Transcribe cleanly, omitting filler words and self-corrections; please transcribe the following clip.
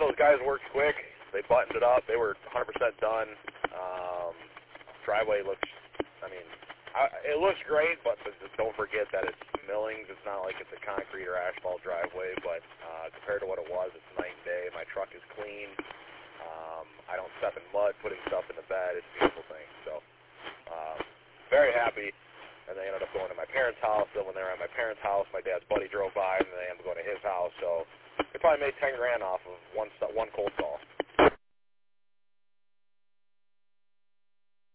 those guys worked quick. They buttoned it up. They were 100% done. Driveway looks, it looks great, but don't forget that it's millings. It's not like it's a concrete or asphalt driveway, but compared to what it was, it's night and day. My truck is clean. I don't step in mud putting stuff in the bed. It's a beautiful thing. So very happy. And they ended up going to my parents' house. Then when they were at my parents' house, my dad's buddy drove by, and they ended up going to his house. So they probably made $10,000 off of one cold call.